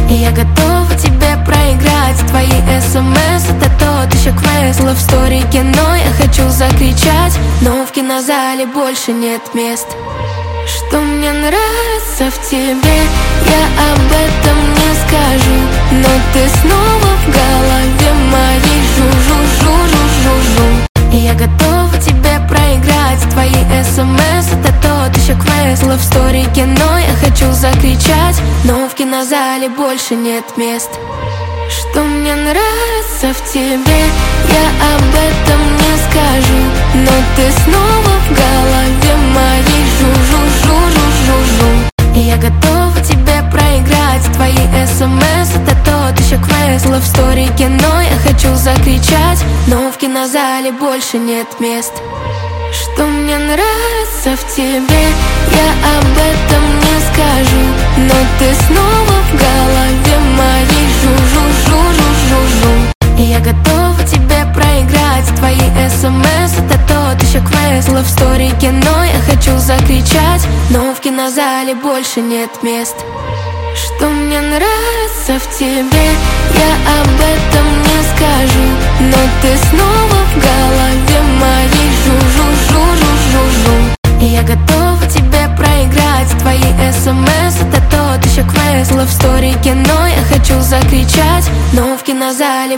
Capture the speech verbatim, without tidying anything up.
И я готова тебе проиграть. Твои смс — это тот еще квест. Love story, кино, я хочу закричать, но в кинозале больше нет мест. Что мне нравится в тебе, я об этом не скажу, но ты снова в голове моей. Жу-жу-жу-жу-жу-жу. И я готова тебе проиграть. Твои смс — это тот еще квест. Love story, кино, я хочу закричать, но в кинозале больше нет мест. Что мне нравится в тебе, я об этом не скажу, но ты снова в голове моей. Жу-жу-жу-жу-жу-жу. И я готова тебе проиграть. Твои смс — это тот еще квест. Love story, кино, я хочу закричать, но в кинозале больше нет мест. Что мне нравится в тебе, я об этом не скажу, но ты снова в голове моей. Жу-жу-жу-жу-жу-жу. И я готова тебе проиграть. Твои смс — это тот еще квест. Love story, кино, я хочу закричать, но в кинозале больше нет мест. Что мне нравится в тебе, я об этом не скажу, но ты снова в голове моей. Жу-жу-жу-жу-жу-жу. И я готова тебе проиграть. Твои смс — это тот еще квест. Love story, кино, я хочу закричать, но в кинозале